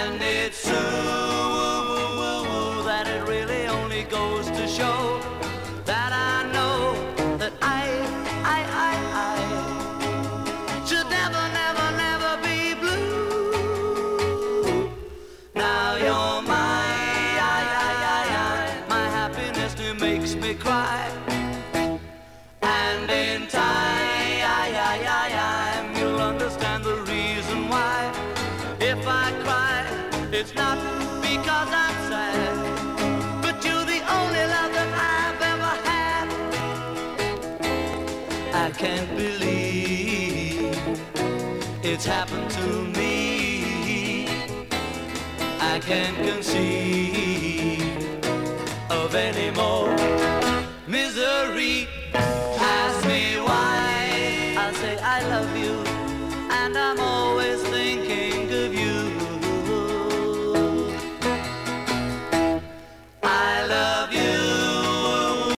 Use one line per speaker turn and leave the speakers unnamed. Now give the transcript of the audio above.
And it's true that it really only goes to show that I know that I should never, never, never be blue. Now you're my happiness that makes me cry. And in time, you'll understand the reason why. If I cry, it's not because I'm sad, but you're the only love that I've ever had. I can't believe it's happened to me. I can't conceive of any more misery. Ask me why, I'll say I love you, and I'm always thinking of you.